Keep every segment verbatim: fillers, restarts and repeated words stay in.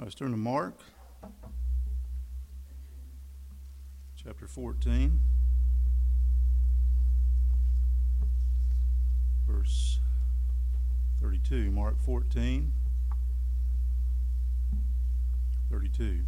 Let's turn to Mark, chapter fourteen, verse thirty-two. Mark fourteen, thirty-two.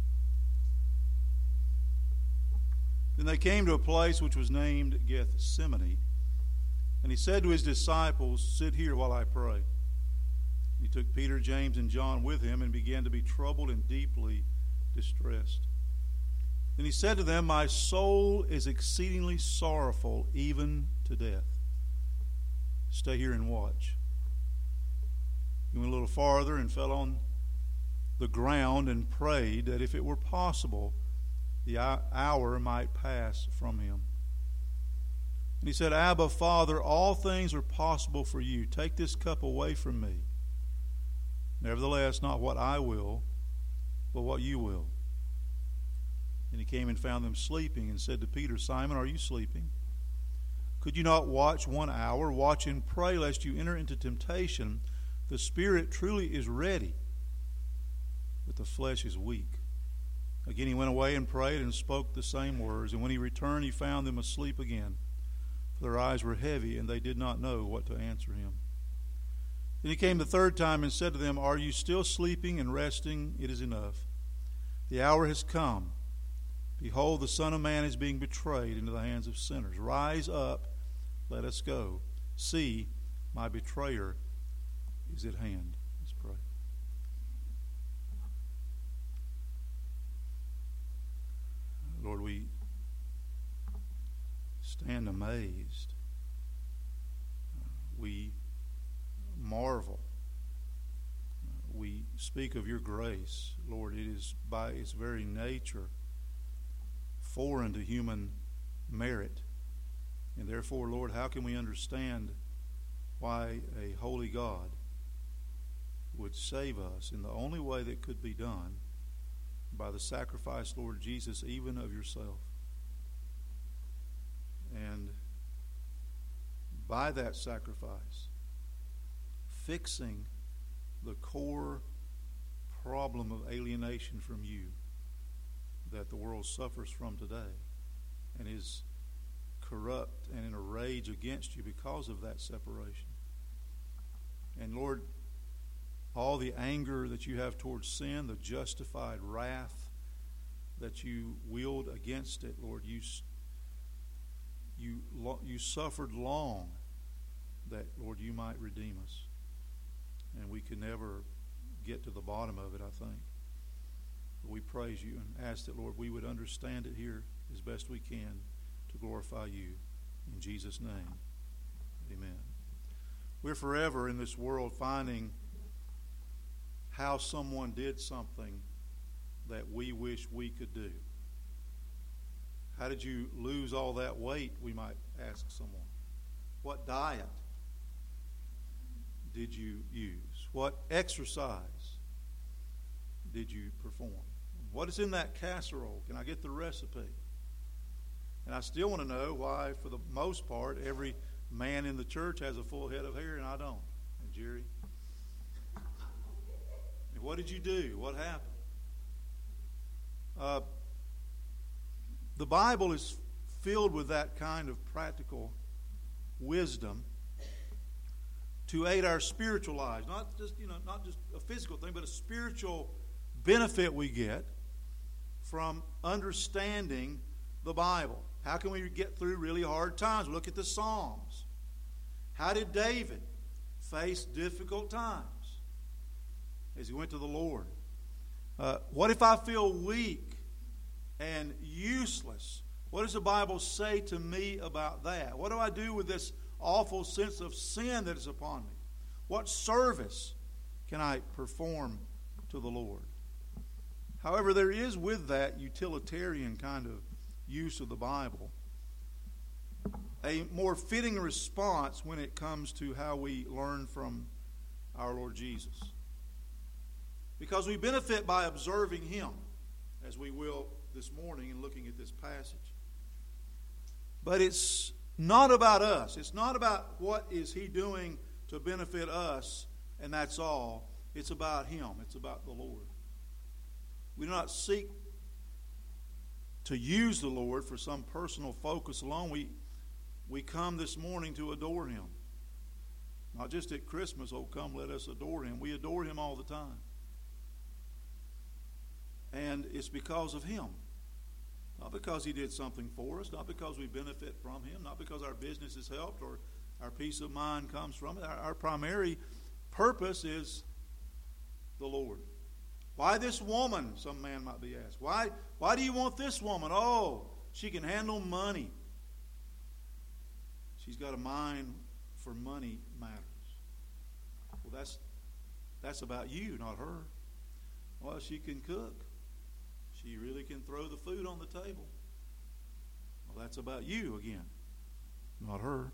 Then they came to a place which was named Gethsemane, and he said to his disciples, "Sit here while I pray." He took Peter, James, and John with him and began to be troubled and deeply distressed. Then he said to them, "My soul is exceedingly sorrowful, even to death. Stay here and watch." He went a little farther and fell on the ground and prayed that if it were possible, the hour might pass from him. And he said, "Abba, Father, all things are possible for you. Take this cup away from me. Nevertheless, not what I will, but what you will." And he came and found them sleeping and said to Peter, "Simon, are you sleeping? Could you not watch one hour? Watch and pray lest you enter into temptation. The spirit truly is ready, but the flesh is weak." Again he went away and prayed and spoke the same words. And when he returned, he found them asleep again, for their eyes were heavy, and they did not know what to answer him. Then he came the third time and said to them, "Are you still sleeping and resting? It is enough. The hour has come. Behold, the Son of Man is being betrayed into the hands of sinners. Rise up, let us go. See, my betrayer is at hand." Let's pray. Lord, we stand amazed. We marvel. We speak of your grace. Lord, it is by its very nature foreign to human merit. And therefore, Lord, how can we understand why a holy God would save us in the only way that could be done, by the sacrifice, Lord Jesus, even of yourself? And by that sacrifice, fixing the core problem of alienation from you that the world suffers from today and is corrupt and in a rage against you because of that separation. And Lord, all the anger that you have towards sin, the justified wrath that you wield against it, Lord, you you you suffered long that, Lord, you might redeem us. And we could never get to the bottom of it, I think. But we praise you and ask that, Lord, we would understand it here as best we can to glorify you. In Jesus' name, amen. We're forever in this world finding how someone did something that we wish we could do. How did you lose all that weight, we might ask someone. What diet did you use? What exercise did you perform? What is in that casserole? Can I get the recipe? And I still want to know why, for the most part, every man in the church has a full head of hair and I don't. And Jerry? And what did you do? What happened? Uh, the Bible is filled with that kind of practical wisdom to aid our spiritual lives. Not just, you know, not just a physical thing, but a spiritual benefit we get from understanding the Bible. How can we get through really hard times? Look at the Psalms. How did David face difficult times as he went to the Lord? Uh, what if I feel weak and useless? What does the Bible say to me about that? What do I do with this awful sense of sin that is upon me? What service can I perform to the Lord? However, there is with that utilitarian kind of use of the Bible a more fitting response when it comes to how we learn from our Lord Jesus. Because we benefit by observing Him, as we will this morning in looking at this passage. But it's not about us. It's not about what is He doing to benefit us, and that's all. It's about Him. It's about the Lord. We do not seek to use the Lord for some personal focus alone. We, we come this morning to adore Him. Not just at Christmas, oh, come let us adore Him. We adore Him all the time. And it's because of Him. Not because He did something for us, not because we benefit from Him, not because our business is helped or our peace of mind comes from it. Our, our primary purpose is the Lord. Why this woman, some man might be asked. Why, why do you want this woman? Oh, she can handle money. She's got a mind for money matters. Well, that's, that's about you, not her. Well, she can cook. She really can throw the food on the table. Well, that's about you again, not her.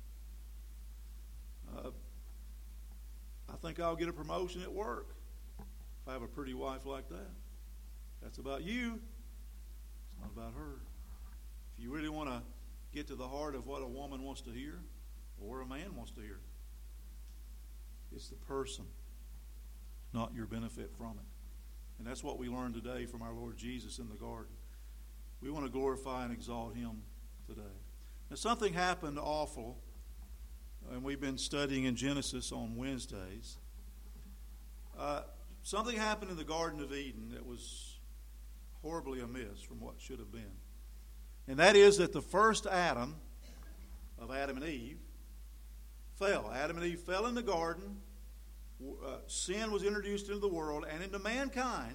Uh, I think I'll get a promotion at work if I have a pretty wife like that. That's about you. It's not about her. If you really want to get to the heart of what a woman wants to hear or a man wants to hear, it's the person, not your benefit from it. And that's what we learned today from our Lord Jesus in the garden. We want to glorify and exalt Him today. Now, something happened awful, and we've been studying in Genesis on Wednesdays. Uh, something happened in the Garden of Eden that was horribly amiss from what should have been. And that is that the first Adam, of Adam and Eve, fell. Adam and Eve fell in the garden. Uh, sin was introduced into the world and into mankind.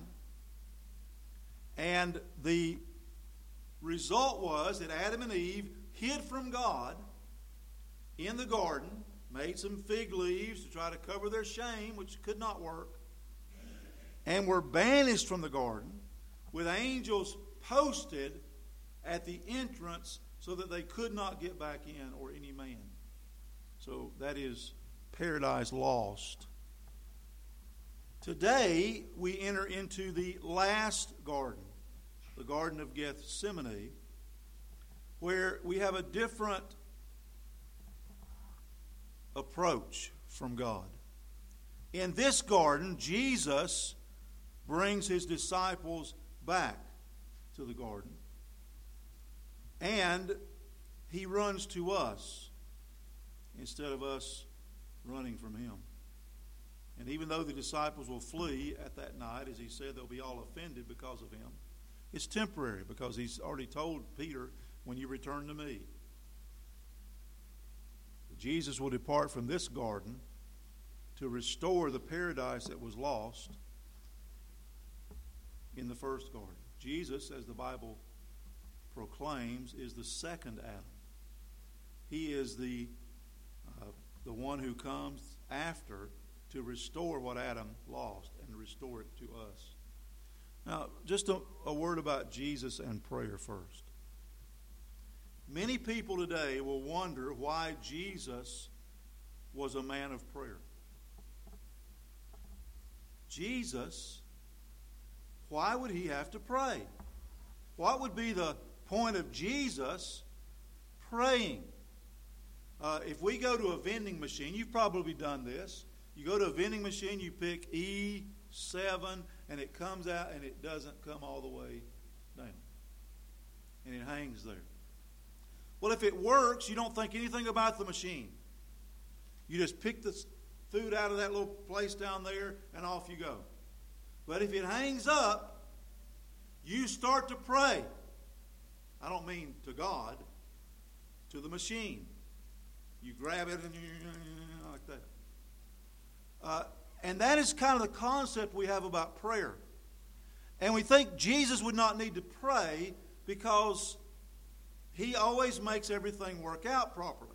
And the result was that Adam and Eve hid from God in the garden, made some fig leaves to try to cover their shame, which could not work, and were banished from the garden with angels posted at the entrance so that they could not get back in, or any man. So that is paradise lost. Today we enter into the last garden, the Garden of Gethsemane, where we have a different approach from God. In this garden, Jesus brings His disciples back to the garden, and He runs to us instead of us running from Him. And even though the disciples will flee at that night, as He said, they'll be all offended because of Him, it's temporary, because He's already told Peter, when you return to me. Jesus will depart from this garden to restore the paradise that was lost in the first garden. Jesus, as the Bible proclaims, is the second Adam. He is the, uh, the one who comes after to restore what Adam lost and restore it to us. Now, just a, a word about Jesus and prayer first. Many people today will wonder why Jesus was a man of prayer. Jesus, why would He have to pray? What would be the point of Jesus praying? Uh, if we go to a vending machine, you've probably done this. You go to a vending machine, you pick E seven, and it comes out and it doesn't come all the way down. And it hangs there. Well, if it works, you don't think anything about the machine. You just pick the food out of that little place down there and off you go. But if it hangs up, you start to pray. I don't mean to God, to the machine. You grab it and like that. Uh, and that is kind of the concept we have about prayer. And we think Jesus would not need to pray because He always makes everything work out properly.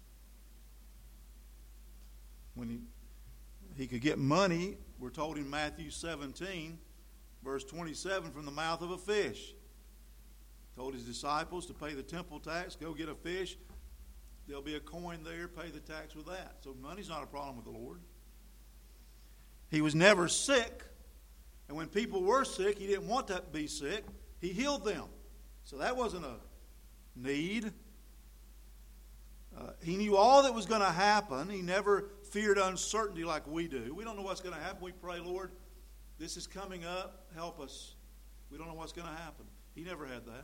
When he, he could get money, we're told in Matthew seventeen, verse twenty-seven, from the mouth of a fish. Told His disciples to pay the temple tax, go get a fish. There'll be a coin there, pay the tax with that. So money's not a problem with the Lord. He was never sick. And when people were sick, He didn't want to be sick. He healed them. So that wasn't a need. Uh, he knew all that was going to happen. He never feared uncertainty like we do. We don't know what's going to happen. We pray, Lord, this is coming up. Help us We don't know what's going to happen. He never had that.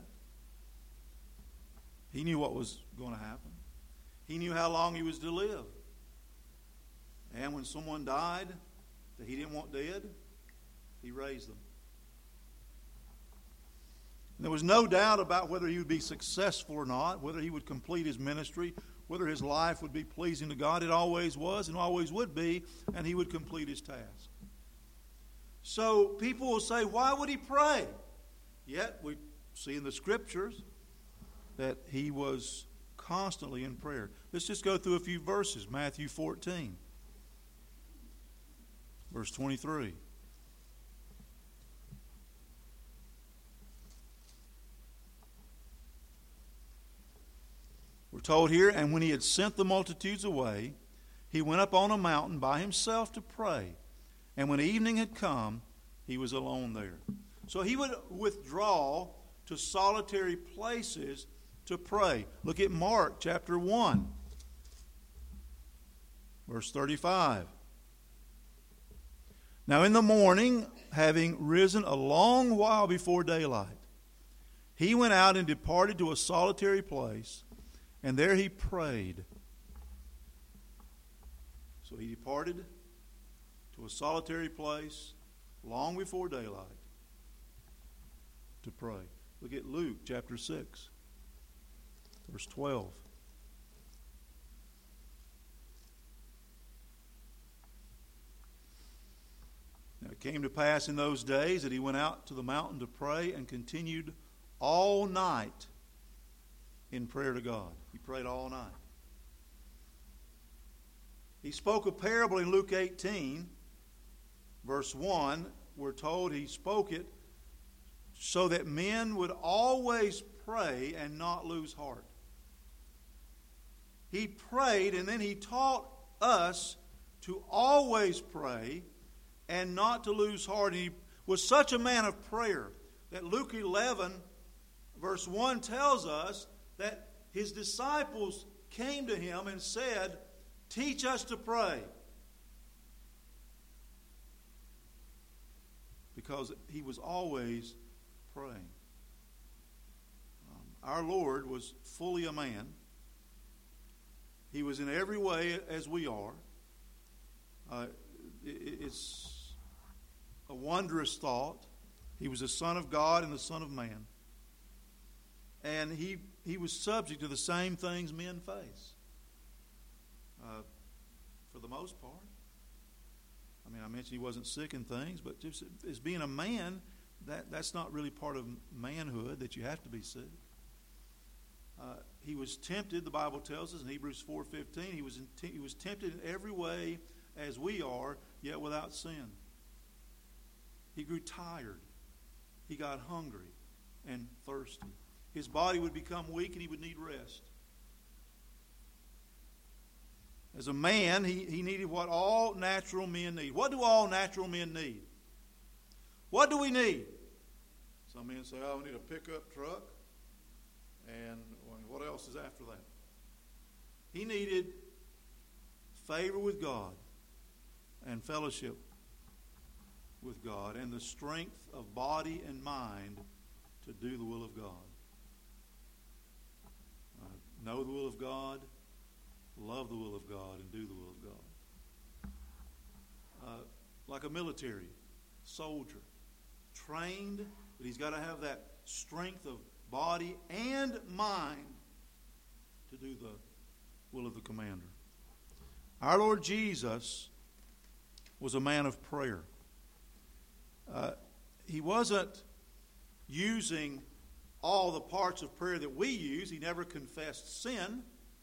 He knew what was going to happen. He knew how long he was to live. And when someone died that he didn't want dead, he raised them. There was no doubt about whether he would be successful or not, whether he would complete his ministry, whether his life would be pleasing to God. It always was and always would be, and he would complete his task. So people will say, why would he pray? Yet we see in the Scriptures that he was constantly in prayer. Let's just go through a few verses. Matthew fourteen, verse twenty-three. We're told here, and when he had sent the multitudes away, he went up on a mountain by himself to pray. And when evening had come, he was alone there. So he would withdraw to solitary places to pray. Look at Mark chapter one, verse thirty-five. Now in the morning, having risen a long while before daylight, he went out and departed to a solitary place, and there he prayed. So he departed to a solitary place long before daylight to pray. Look at Luke chapter six, verse twelve. Now it came to pass in those days that he went out to the mountain to pray and continued all night in prayer to God. He prayed all night. He spoke a parable in Luke eighteen, verse one. We're told he spoke it so that men would always pray and not lose heart. He prayed, and then he taught us to always pray and not to lose heart. And he was such a man of prayer that Luke eleven, verse one tells us that his disciples came to him and said, "Teach us to pray." Because he was always praying. Um, our Lord was fully a man. He was in every way as we are. Uh, it, it's a wondrous thought. He was the Son of God and the Son of Man. And he, he was subject to the same things men face. Uh, for the most part. I mean, I mentioned he wasn't sick in things, but just as being a man, that, that's not really part of manhood, that you have to be sick. Uh, he was tempted, the Bible tells us in Hebrews four fifteen, he was, in, he was tempted in every way as we are, yet without sin. He grew tired. He got hungry and thirsty. His body would become weak and he would need rest. As a man, he, he needed what all natural men need. What do all natural men need? What do we need? Some men say, oh, we need a pickup truck. And what else is after that? He needed favor with God and fellowship with God and the strength of body and mind to do the will of God. Uh, know the will of God. Love the will of God and do the will of God. Uh, like a military soldier, trained, but he's got to have that strength of body and mind to do the will of the commander. Our Lord Jesus was a man of prayer. Uh, he wasn't using all the parts of prayer that we use. He never confessed sin.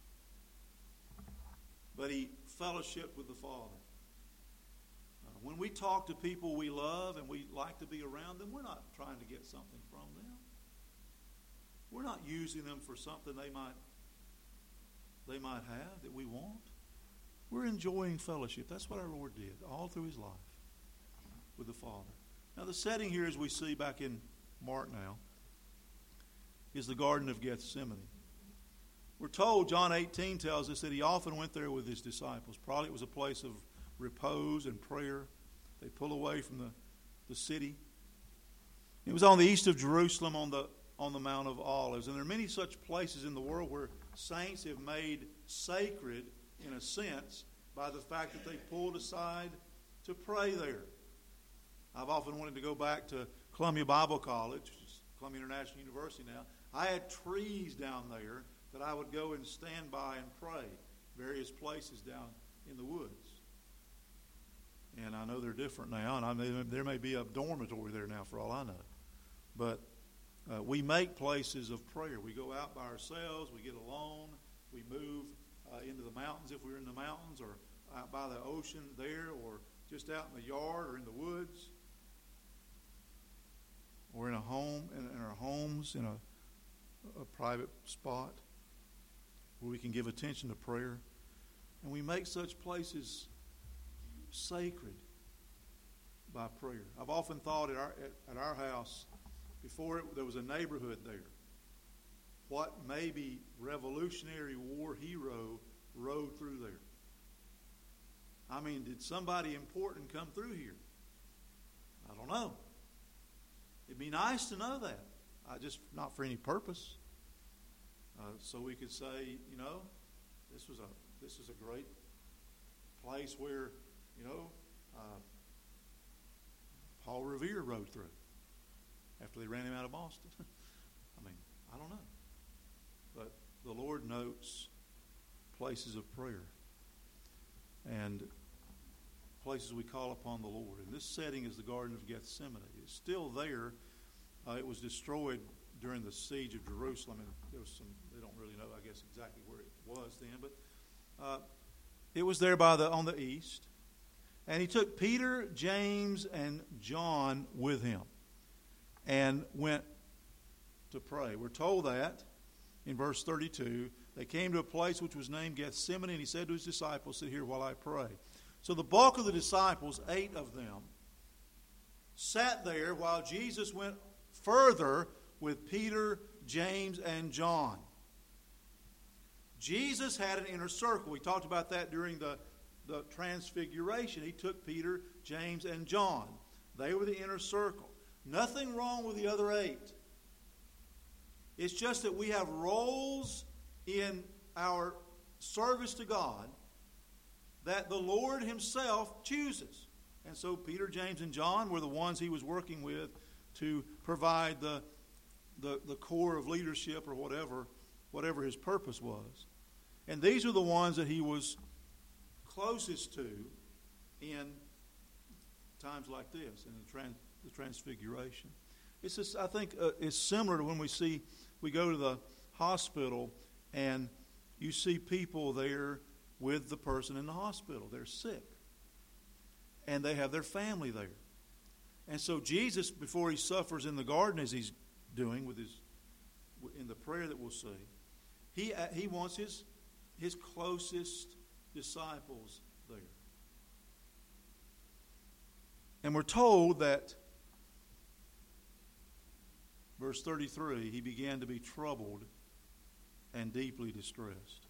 But he fellowshiped with the Father. Uh, when we talk to people we love and we like to be around them, we're not trying to get something from them. We're not using them for something they might they might have that we want. We're enjoying fellowship. That's what our Lord did all through his life with the Father. Now the setting here, as we see back in Mark now, is the Garden of Gethsemane. We're told, John eighteen tells us that he often went there with his disciples. Probably it was a place of repose and prayer. They pull away from the, the city. It was on the east of Jerusalem on the on the Mount of Olives. And there are many such places in the world where saints have made sacred, in a sense, by the fact that they pulled aside to pray there. I've often wanted to go back to Columbia Bible College, which is Columbia International University now. I had trees down there that I would go and stand by and pray, various places down in the woods. And I know they're different now, and I mean, there may be a dormitory there now for all I know. But uh, we make places of prayer. We go out by ourselves, we get alone, we move uh, into the mountains if we're in the mountains, or out by the ocean there, or just out in the yard or in the woods. Or in a home, in, in our homes, in a, a private spot where we can give attention to prayer. And we make such places sacred by prayer. I've often thought at our, at, at our house, before it, there was a neighborhood there, what maybe Revolutionary War hero rode through there? I mean, did somebody important come through here? I don't know. It'd be nice to know that. I just not for any purpose. Uh, so we could say, you know, this was a this is a great place where, you know, uh, Paul Revere rode through after they ran him out of Boston. I mean, I don't know. But the Lord notes places of prayer and places we call upon the Lord. And this setting is the Garden of Gethsemane. It's still there. Uh, it was destroyed during the siege of Jerusalem, and there was some, they don't really know, I guess, exactly where it was then, but uh, it was there by the on the east. And he took Peter, James, and John with him and went to pray. We're told that in verse thirty-two. They came to a place which was named Gethsemane, and he said to his disciples, "Sit here while I pray." So the bulk of the disciples, eight of them, sat there while Jesus went further with Peter, James, and John. Jesus had an inner circle. We talked about that during the, the transfiguration. He took Peter, James, and John. They were the inner circle. Nothing wrong with the other eight. It's just that we have roles in our service to God that the Lord himself chooses. And so Peter, James, and John were the ones he was working with to provide the, the, the core of leadership or whatever, whatever his purpose was. And these are the ones that he was closest to in times like this, in the, trans, the transfiguration. It's just, I think uh, it's similar to when we see, we go to the hospital and you see people there with the person in the hospital. They're sick. And they have their family there. And so Jesus, before he suffers in the garden as he's doing with his, in the prayer that we'll see, he, he wants his, his closest disciples there. And we're told that, verse thirty-three, he began to be troubled and deeply distressed.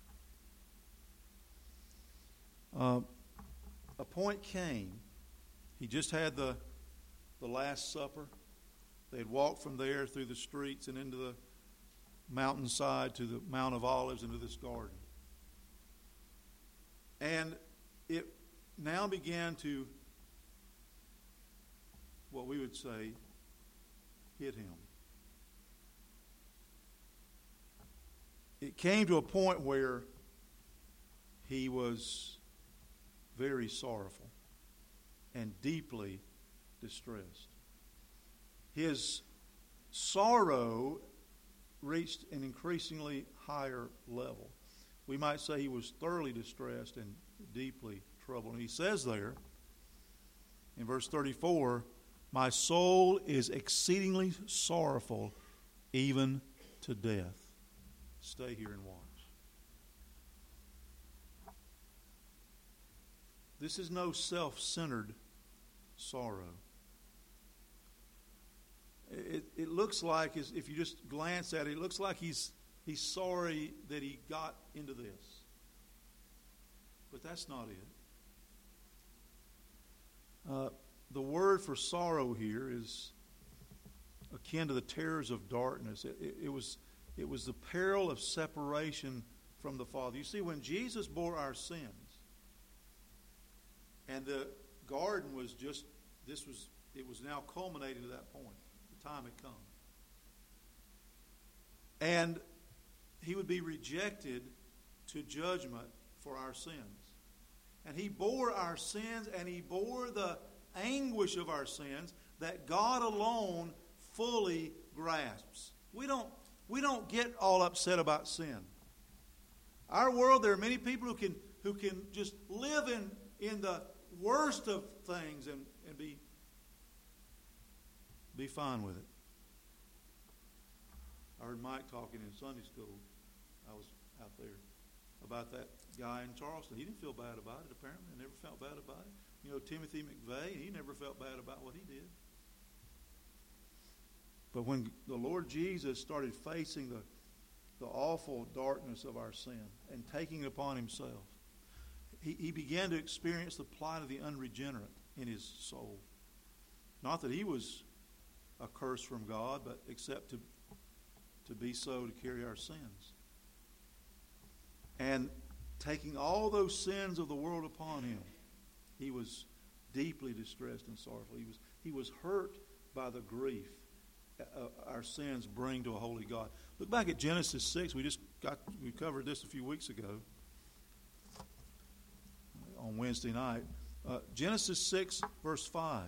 Uh, a point came. He just had the, the Last Supper. They had walked from there through the streets and into the mountainside to the Mount of Olives into this garden. And it now began to, what we would say, hit him. It came to a point where he was very sorrowful and deeply distressed. His sorrow reached an increasingly higher level. We might say he was thoroughly distressed and deeply troubled. And he says there in verse thirty-four, "My soul is exceedingly sorrowful, even to death. Stay here and watch." This is no self-centered sorrow. It, it looks like, if you just glance at it, it looks like he's, he's sorry that he got into this. But that's not it. Uh, the word for sorrow here is akin to the terrors of darkness. It, it, it was it was the peril of separation from the Father. You see, when Jesus bore our sins, and the garden was just, this was, it was now culminating to that point. The time had come. And he would be rejected to judgment for our sins. And he bore our sins, and he bore the anguish of our sins that God alone fully grasps. We don't, we don't get all upset about sin. Our world, there are many people who can who can just live in, in the worst of things and, and be, be fine with it. I heard Mike talking in Sunday school. I was out there about that guy in Charleston. He didn't feel bad about it, apparently. He never felt bad about it. You know, Timothy McVeigh, he never felt bad about what he did. But when the Lord Jesus started facing the, the awful darkness of our sin and taking it upon himself, he, he began to experience the plight of the unregenerate in his soul. Not that he was a curse from God, but except to, to be so to carry our sins. And taking all those sins of the world upon him, he was deeply distressed and sorrowful. He was, he was hurt by the grief uh, our sins bring to a holy God. Look back at Genesis six. We just got we covered this a few weeks ago on Wednesday night. Uh, Genesis six, verse five.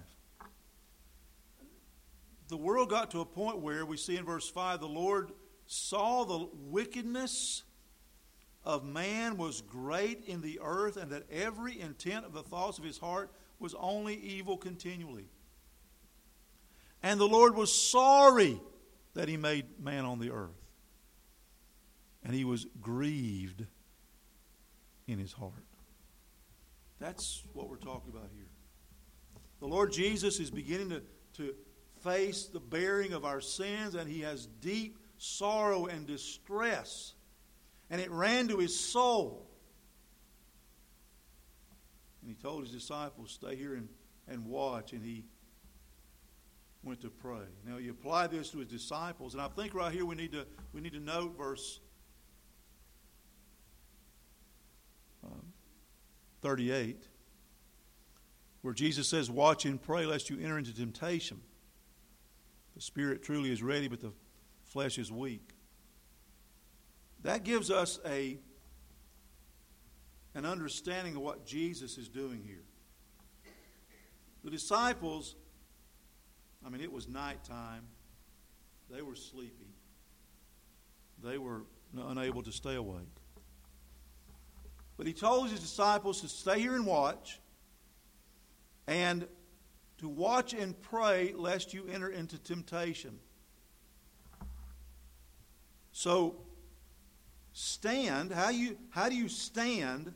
The world got to a point where we see in verse five, the Lord saw the wickedness of man was great in the earth, and that every intent of the thoughts of his heart was only evil continually. And the Lord was sorry that he made man on the earth. And he was grieved in his heart. That's what we're talking about here. The Lord Jesus is beginning to, to face the bearing of our sins, and he has deep sorrow and distress. And it ran to his soul. And he told his disciples, stay here and, and watch. And he went to pray. Now you apply this to his disciples. And I think right here we need to we need to note verse um, thirty-eight, where Jesus says, watch and pray lest you enter into temptation. The spirit truly is ready, but the flesh is weak. That gives us a an understanding of what Jesus is doing here. The disciples, I mean, it was nighttime. They were sleepy. They were unable to stay awake. But he told his disciples to stay here and watch, and to watch and pray lest you enter into temptation. So, stand. How you how do you stand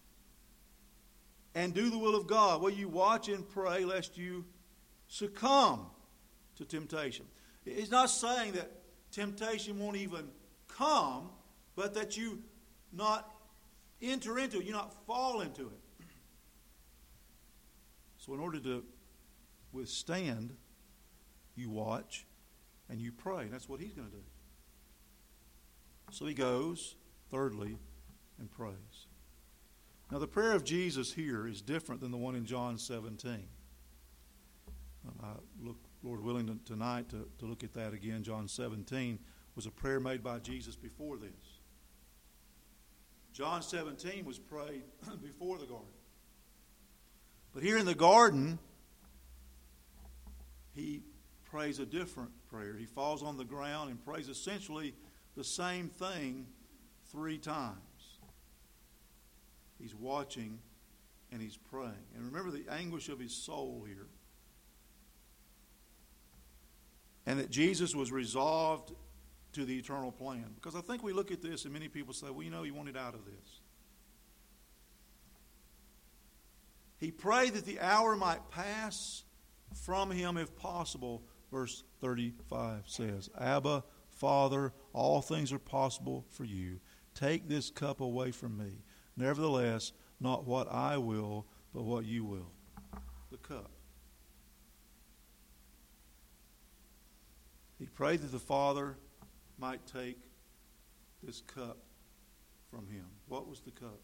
and do the will of God? Well, you watch and pray lest you succumb to temptation. It's not saying that temptation won't even come, but that you not enter into it, you not fall into it. So in order to withstand, you watch and you pray. That's what he's going to do. So he goes, thirdly, and prays. Now the prayer of Jesus here is different than the one in John seventeen. Um, I look, Lord willing, to, tonight to, to look at that again. John seventeen was a prayer made by Jesus before this. John seventeen was prayed before the garden. But here in the garden, he prays a different prayer. He falls on the ground and prays essentially the same thing three times. He's watching and he's praying. And remember the anguish of his soul here. And that Jesus was resolved to the eternal plan. Because I think we look at this and many people say, well, you know, he wanted out of this. He prayed that the hour might pass from him if possible. Verse thirty-five says, Abba, Father, all things are possible for you. Take this cup away from me. Nevertheless, not what I will, but what you will. The cup. prayed that the Father might take this cup from him. What was the cup?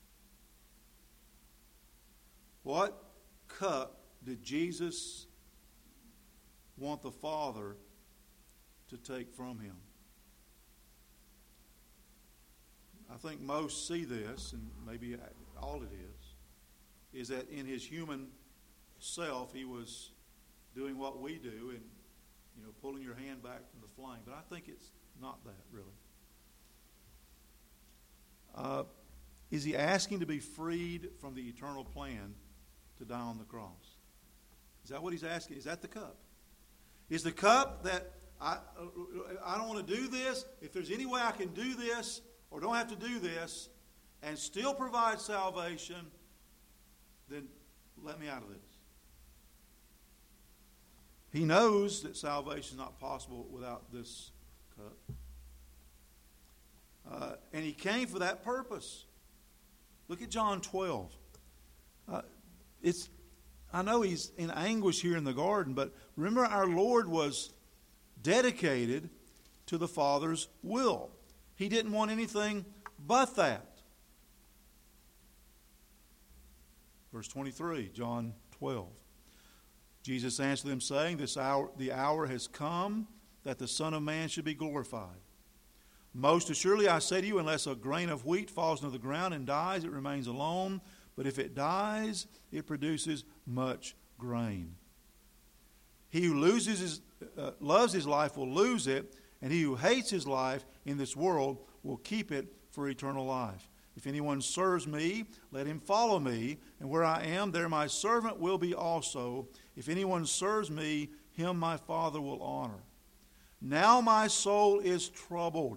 What cup did Jesus want the Father to take from him? I think most see this, and maybe all it is, is that in his human self he was doing what we do and, you know, pulling your hand back from the flame. But I think it's not that, really. Uh, is he asking to be freed from the eternal plan to die on the cross? Is that what he's asking? Is that the cup? Is the cup that I, I don't want to do this? If there's any way I can do this or don't have to do this and still provide salvation, then let me out of this. He knows that salvation is not possible without this cup. Uh, and he came for that purpose. Look at John twelve. Uh, it's, I know he's in anguish here in the garden, but remember our Lord was dedicated to the Father's will. He didn't want anything but that. Verse twenty-three, John twelve. Jesus answered them, saying, This hour, the hour has come that the Son of Man should be glorified. Most assuredly I say to you, unless a grain of wheat falls into the ground and dies, it remains alone. But if it dies, it produces much grain. He who loses his, uh, loves his life will lose it, and he who hates his life in this world will keep it for eternal life. If anyone serves me, let him follow me, and where I am, there my servant will be also. If anyone serves me, him my Father will honor. Now my soul is troubled.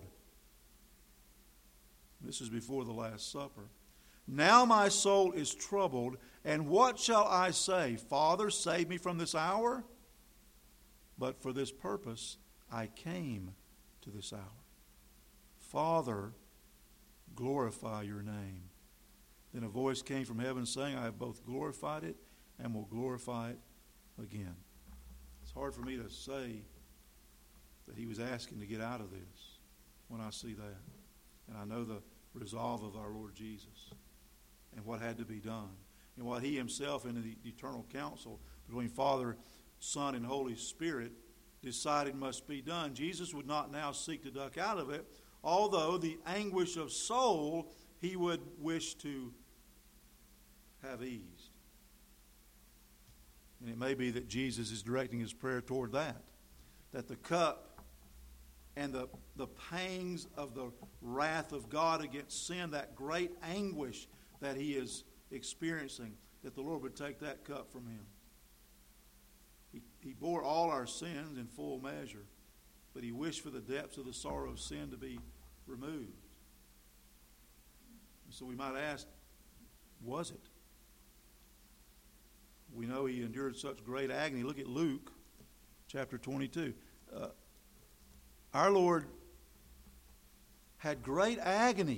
This is before the Last Supper. Now my soul is troubled, and what shall I say? Father, save me from this hour? But for this purpose I came to this hour. Father, glorify your name. Then a voice came from heaven saying, I have both glorified it and will glorify it again. It's hard for me to say that he was asking to get out of this when I see that. And I know the resolve of our Lord Jesus and what had to be done. And what he himself in the eternal council between Father, Son, and Holy Spirit decided must be done. Jesus would not now seek to duck out of it, although the anguish of soul he would wish to have eased. And it may be that Jesus is directing his prayer toward that. That the cup and the, the pangs of the wrath of God against sin, that great anguish that he is experiencing, that the Lord would take that cup from him. He, he bore all our sins in full measure, but he wished for the depths of the sorrow of sin to be removed. And so we might ask, was it? We know he endured such great agony. Look at Luke chapter twenty-two. Uh, our Lord had great agony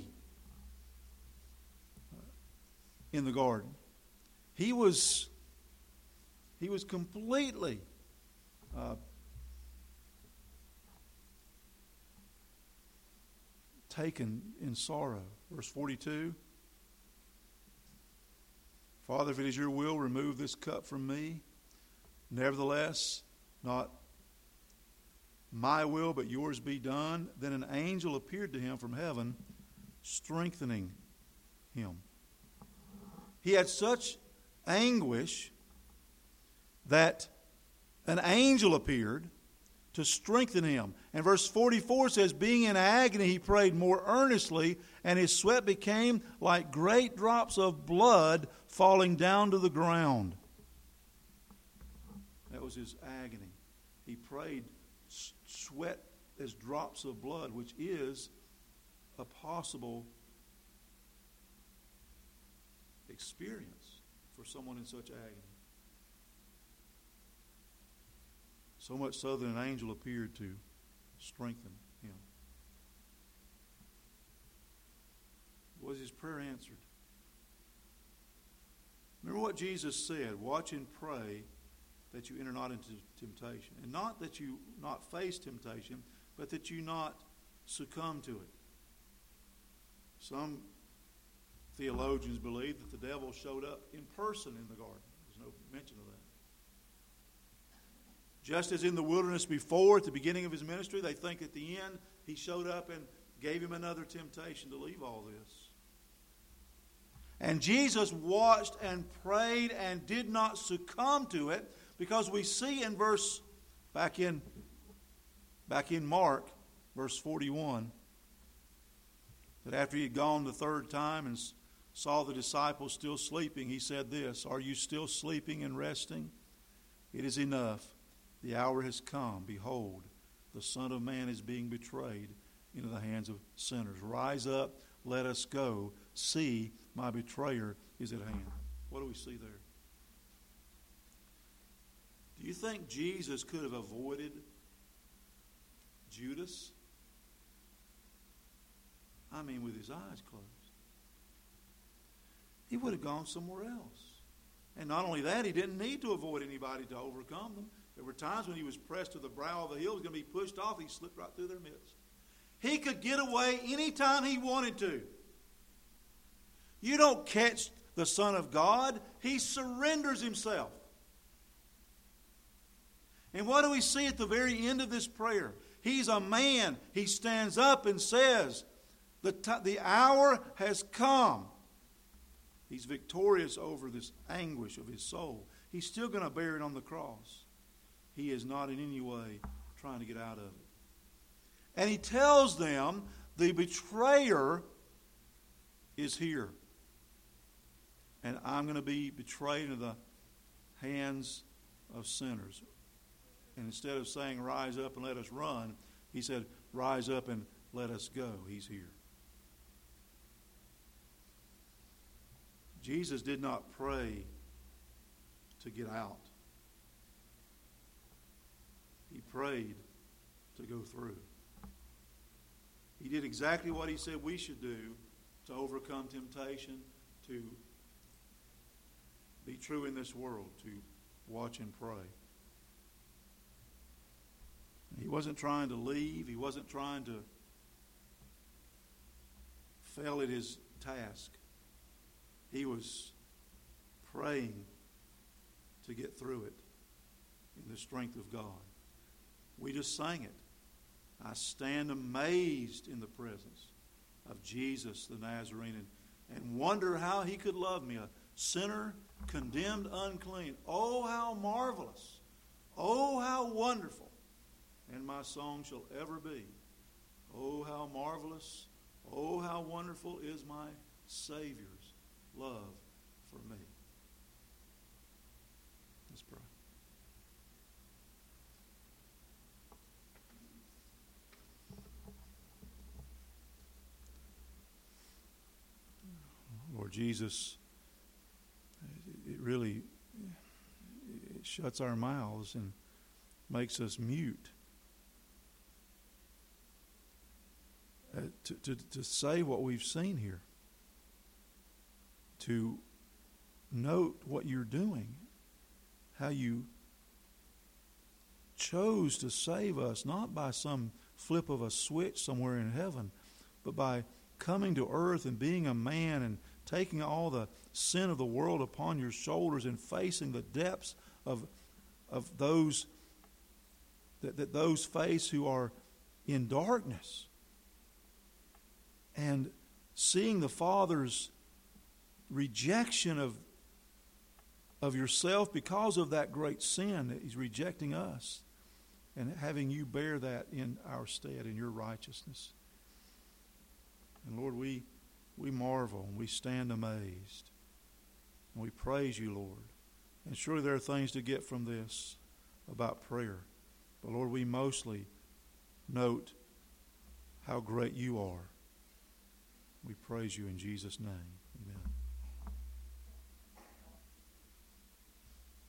in the garden. He was, he was completely uh, taken in sorrow. Verse forty-two. Father, if it is your will, remove this cup from me. Nevertheless, not my will, but yours be done. Then an angel appeared to him from heaven, strengthening him. He had such anguish that an angel appeared to strengthen him. And verse forty-four says, being in agony, he prayed more earnestly, and his sweat became like great drops of blood falling down to the ground. That was his agony. He prayed sweat as drops of blood, which is a possible experience for someone in such agony. So much so that an angel appeared to strengthen him. Was his prayer answered? Remember what Jesus said, watch and pray that you enter not into temptation. And not that you not face temptation, but that you not succumb to it. Some theologians believe that the devil showed up in person in the garden. There's no mention of that. Just as in the wilderness before, at the beginning of his ministry, they think at the end he showed up and gave him another temptation to leave all this. And Jesus watched and prayed and did not succumb to it, because we see in verse, back in, back in Mark, verse forty-one, that after he had gone the third time and saw the disciples still sleeping, he said this, "Are you still sleeping and resting? It is enough. The hour has come. Behold, the Son of Man is being betrayed into the hands of sinners. Rise up, let us go. See, my betrayer is at hand." What do we see there? Do you think Jesus could have avoided Judas? I mean, with his eyes closed. He would have gone somewhere else. And not only that, he didn't need to avoid anybody to overcome them. There were times when he was pressed to the brow of the hill, he was going to be pushed off, he slipped right through their midst. He could get away anytime he wanted to. You don't catch the Son of God. He surrenders himself. And what do we see at the very end of this prayer? He's a man. He stands up and says, the, t- the hour has come. He's victorious over this anguish of his soul. He's still going to bear it on the cross. He is not in any way trying to get out of it. And he tells them the betrayer is here. And I'm going to be betrayed into the hands of sinners. And instead of saying, "Rise up and let us run," he said, "Rise up and let us go." He's here. Jesus did not pray to get out. He prayed to go through. He did exactly what he said we should do to overcome temptation, to be true in this world, to watch and pray. He wasn't trying to leave. He wasn't trying to fail at his task. He was praying to get through it in the strength of God. We just sang it. I stand amazed in the presence of Jesus the Nazarene and, and wonder how he could love me, a sinner condemned unclean. Oh, how marvelous. Oh, how wonderful. And my song shall ever be. Oh, how marvelous. Oh, how wonderful is my Savior's love for me. Let's pray. Lord Jesus, it really it shuts our mouths and makes us mute. Uh, to, to, to say what we've seen here. To note what you're doing. How you chose to save us, not by some flip of a switch somewhere in heaven, but by coming to earth and being a man and taking all the sin of the world upon your shoulders and facing the depths of of those that, that those face who are in darkness, and seeing the Father's rejection of of yourself because of that great sin that he's rejecting us, and having you bear that in our stead in your righteousness. And Lord, we we marvel and we stand amazed. And we praise you, Lord. And surely there are things to get from this about prayer. But Lord, we mostly note how great you are. We praise you in Jesus' name. Amen.